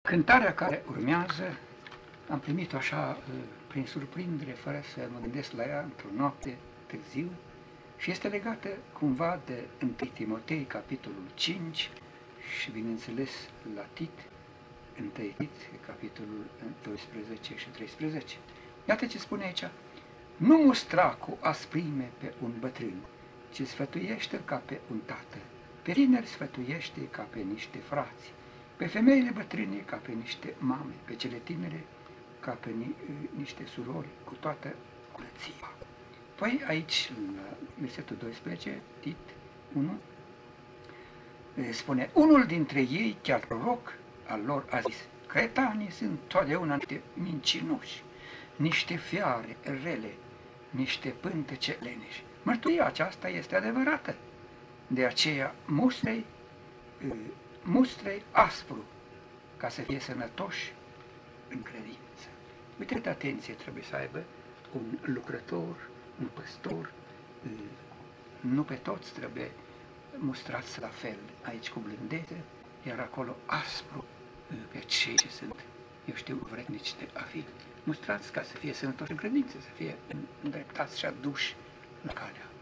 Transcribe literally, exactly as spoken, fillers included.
Cântarea care urmează am primit-o așa prin surprindere, fără să mă gândesc la ea, într-o noapte târziu, și este legată cumva de întâi Timotei, capitolul cinci, și bineînțeles la Tit, întâi Tit, capitolul doisprezece și treisprezece. Iată ce spune aici: nu mustra cu asprime pe un bătrân, ci sfătuiește ca pe un tată, pe tineri sfătuiește ca pe niște frați, pe femeile bătrâne ca pe niște mame, pe cele tinere ca pe ni, niște surori, cu toată curăția. Păi aici, la versetul doisprezece, Tit unu, spune: unul dintre ei, chiar proroc al lor, a zis: cretanii sunt totdeauna niște mincinoși, niște fiare rele, niște pântece leneși. Mărturia aceasta este adevărată. De aceea mustrei, mustrei aspru, ca să fie sănătoși în credință. Uite câtă atenție trebuie să aibă un lucrător, un păstor. Nu pe toți trebuie mustrați la fel, aici cu blândețe, iar acolo aspru pe cei ce sunt, eu știu, vrednici de a fi mustrați ca să fie sănătoși în credință, să fie îndreptați și aduși la calea